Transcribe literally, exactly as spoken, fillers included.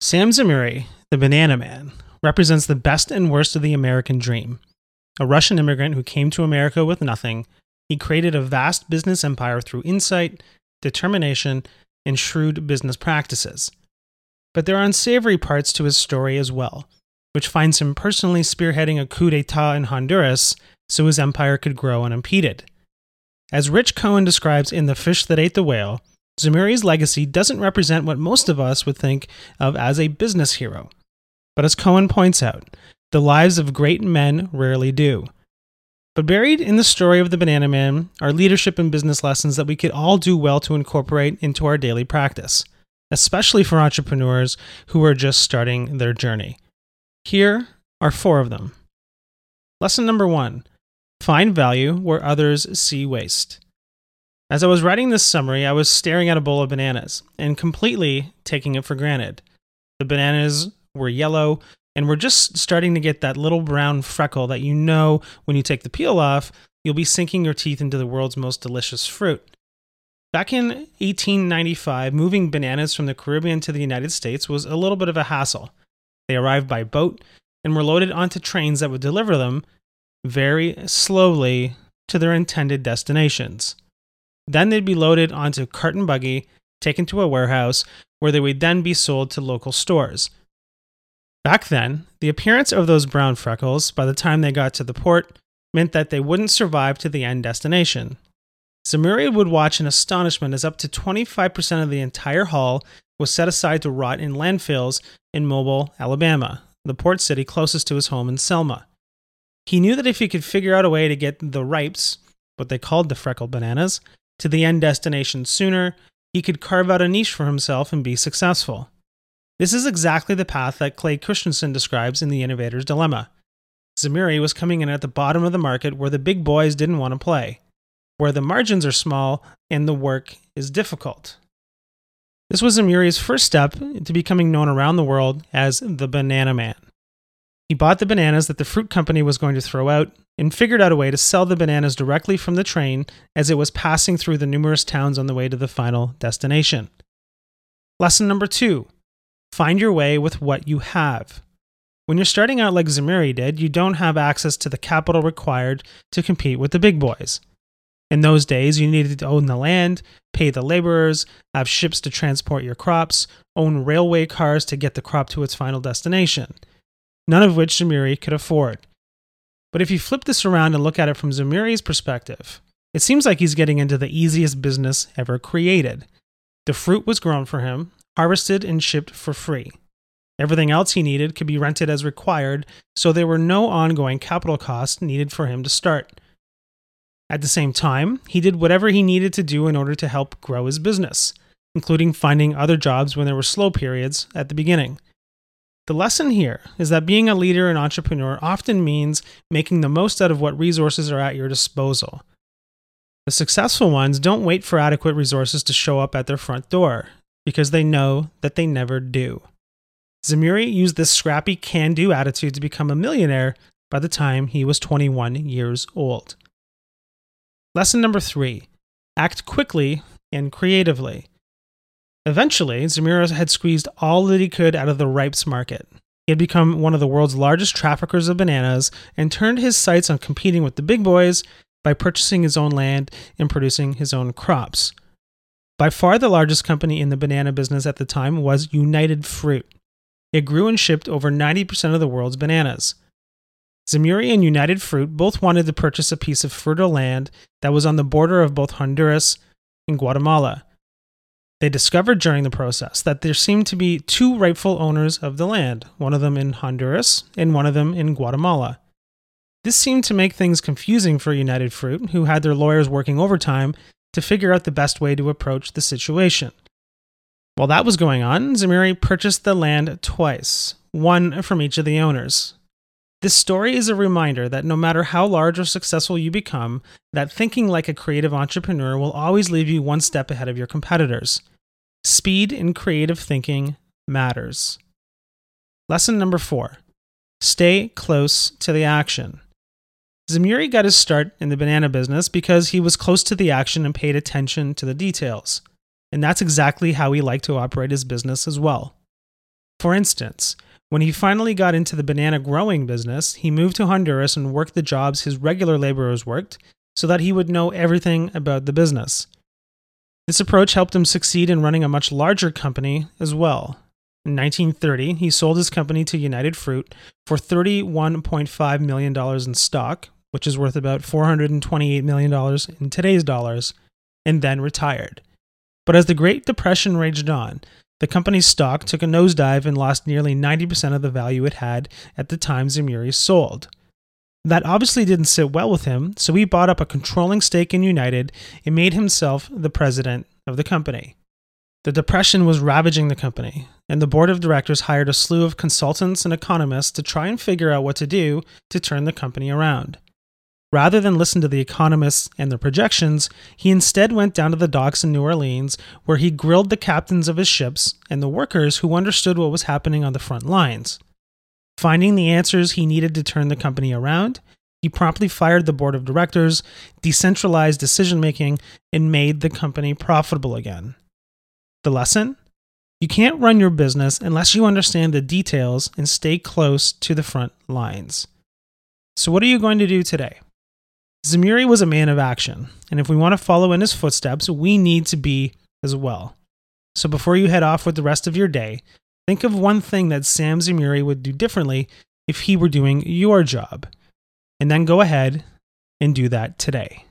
Sam Zemurey, the Banana Man, represents the best and worst of the American dream. A Russian immigrant who came to America with nothing, he created a vast business empire through insight, determination, and shrewd business practices. But there are unsavory parts to his story as well, which finds him personally spearheading a coup d'etat in Honduras so his empire could grow unimpeded. As Rich Cohen describes in The Fish That Ate the Whale, Zemurey's legacy doesn't represent what most of us would think of as a business hero. But as Cohen points out, the lives of great men rarely do. But buried in the story of the Banana Man are leadership and business lessons that we could all do well to incorporate into our daily practice, especially for entrepreneurs who are just starting their journey. Here are four of them. Lesson number one, find value where others see waste. As I was writing this summary, I was staring at a bowl of bananas and completely taking it for granted. The bananas were yellow and were just starting to get that little brown freckle that you know when you take the peel off, you'll be sinking your teeth into the world's most delicious fruit. Back in eighteen ninety-five, moving bananas from the Caribbean to the United States was a little bit of a hassle. They arrived by boat and were loaded onto trains that would deliver them very slowly to their intended destinations. Then they'd be loaded onto cart and buggy, taken to a warehouse, where they would then be sold to local stores. Back then, the appearance of those brown freckles by the time they got to the port meant that they wouldn't survive to the end destination. Zemurey would watch in astonishment as up to twenty-five percent of the entire haul was set aside to rot in landfills in Mobile, Alabama, the port city closest to his home in Selma. He knew that if he could figure out a way to get the ripes, what they called the freckled bananas, to the end destination sooner, he could carve out a niche for himself and be successful. This is exactly the path that Clay Christensen describes in The Innovator's Dilemma. Zemurey was coming in at the bottom of the market where the big boys didn't want to play, where the margins are small and the work is difficult. This was Zemurey's first step to becoming known around the world as the Banana Man. He bought the bananas that the fruit company was going to throw out and figured out a way to sell the bananas directly from the train as it was passing through the numerous towns on the way to the final destination. Lesson number two, find your way with what you have. When you're starting out like Zemurey did, you don't have access to the capital required to compete with the big boys. In those days, you needed to own the land, pay the laborers, have ships to transport your crops, own railway cars to get the crop to its final destination, none of which Zemurey could afford. But if you flip this around and look at it from Zemurey's perspective, it seems like he's getting into the easiest business ever created. The fruit was grown for him, harvested and shipped for free. Everything else he needed could be rented as required, so there were no ongoing capital costs needed for him to start. At the same time, he did whatever he needed to do in order to help grow his business, including finding other jobs when there were slow periods at the beginning. The lesson here is that being a leader and entrepreneur often means making the most out of what resources are at your disposal. The successful ones don't wait for adequate resources to show up at their front door, because they know that they never do. Zemurey used this scrappy can-do attitude to become a millionaire by the time he was twenty-one years old. Lesson number three, act quickly and creatively. Eventually, Zemurey had squeezed all that he could out of the ripes market. He had become one of the world's largest traffickers of bananas and turned his sights on competing with the big boys by purchasing his own land and producing his own crops. By far the largest company in the banana business at the time was United Fruit. It grew and shipped over ninety percent of the world's bananas. Zemurey and United Fruit both wanted to purchase a piece of fertile land that was on the border of both Honduras and Guatemala. They discovered during the process that there seemed to be two rightful owners of the land, one of them in Honduras and one of them in Guatemala. This seemed to make things confusing for United Fruit, who had their lawyers working overtime to figure out the best way to approach the situation. While that was going on, Zemurey purchased the land twice, one from each of the owners. This story is a reminder that no matter how large or successful you become, that thinking like a creative entrepreneur will always leave you one step ahead of your competitors. Speed in creative thinking matters. Lesson number four, stay close to the action. Zemurey got his start in the banana business because he was close to the action and paid attention to the details. And that's exactly how he liked to operate his business as well. For instance, when he finally got into the banana growing business, he moved to Honduras and worked the jobs his regular laborers worked so that he would know everything about the business. This approach helped him succeed in running a much larger company as well. In nineteen thirty, he sold his company to United Fruit for thirty-one point five million dollars in stock, which is worth about four hundred twenty-eight million dollars in today's dollars, and then retired. But as the Great Depression raged on, the company's stock took a nosedive and lost nearly ninety percent of the value it had at the time Zemuri sold. That obviously didn't sit well with him, so he bought up a controlling stake in United and made himself the president of the company. The Depression was ravaging the company, and the board of directors hired a slew of consultants and economists to try and figure out what to do to turn the company around. Rather than listen to the economists and their projections, he instead went down to the docks in New Orleans, where he grilled the captains of his ships and the workers who understood what was happening on the front lines. Finding the answers he needed to turn the company around, he promptly fired the board of directors, decentralized decision-making, and made the company profitable again. The lesson? You can't run your business unless you understand the details and stay close to the front lines. So what are you going to do today? Zemuri was a man of action, and if we want to follow in his footsteps, we need to be as well. So before you head off with the rest of your day, think of one thing that Sam Zemuri would do differently if he were doing your job, and then go ahead and do that today.